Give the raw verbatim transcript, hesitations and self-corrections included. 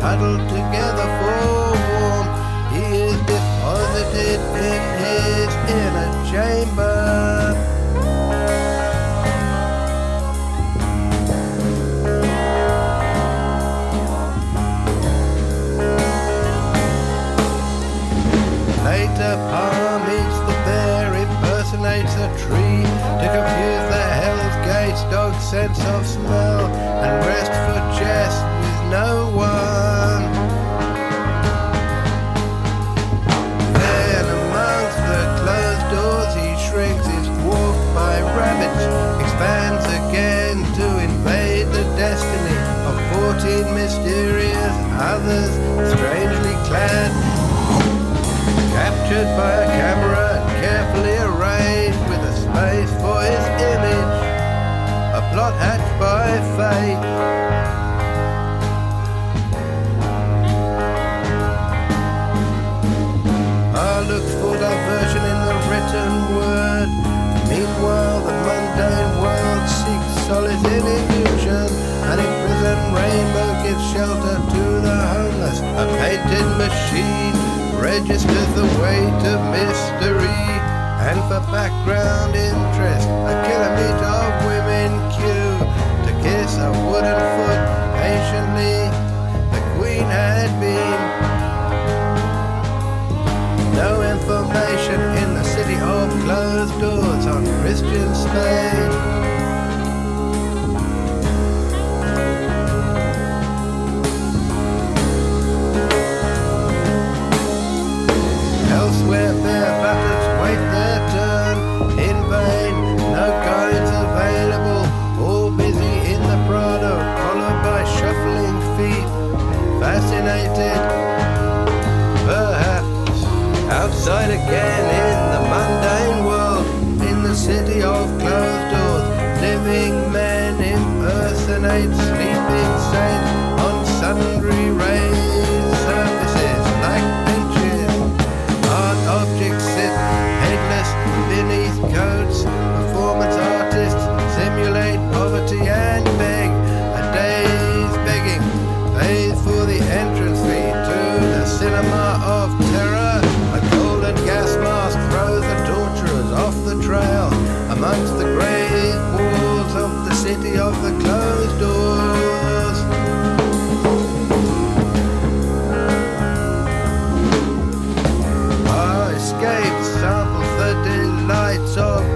huddled together for warmth. He is deposited in his inner chamber. Later, Palm eats the bear, impersonates a tree to confuse the Hell's Gates dog's sense of smell, and rest for jest with no one. Then amongst the closed doors he shrinks, is dwarfed by rabbits, expands again to invade the destiny of fourteen mysterious others, strangely clad, captured by a camera, carefully arranged with a space for his image, a plot hatched by fate. I look for diversion in the written word. Meanwhile, the mundane world seeks solace in illusion. An imprisoned rainbow gives shelter to the homeless. A painted machine registers the weight of mystery, and for background interest a kilometre of women queue to kiss a wooden foot patiently. The Queen had been. No information in the city of closed doors on Christian Spain. Elsewhere bare butters wait their turn in vain, no guides available, all busy in the Prado, followed by shuffling feet, fascinated, perhaps, outside again in the mundane world, in the city of closed doors, living men impersonate sleeping saints on sundry raised surfaces like objects sit headless beneath coats. Performance artists simulate poverty and beg. A day's begging pays for the entrance fee to the cinema of terror. A golden gas mask throws the torturers off the trail amongst the grey walls of the city of the closed doors. Escape samples the delights of